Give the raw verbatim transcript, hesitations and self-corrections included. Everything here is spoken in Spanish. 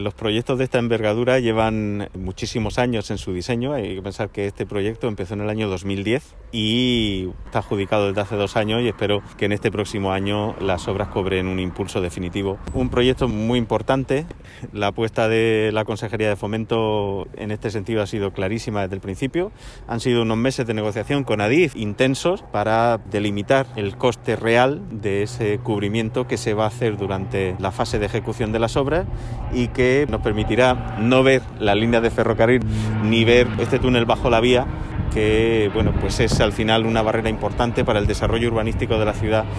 Los proyectos de esta envergadura llevan muchísimos años en su diseño. Hay que pensar que este proyecto empezó en el año dos mil diez y está adjudicado desde hace dos años y espero que en este próximo año las obras cobren un impulso definitivo. Un proyecto muy importante. La apuesta de la Consejería de Fomento en este sentido ha sido clarísima desde el principio. Han sido unos meses de negociación con Adif intensos para delimitar el coste real de ese cubrimiento que se va a hacer durante la fase de ejecución de las obras y que nos permitirá no ver las líneas de ferrocarril ni ver este túnel bajo la vía, que bueno, pues es al final una barrera importante para el desarrollo urbanístico de la ciudad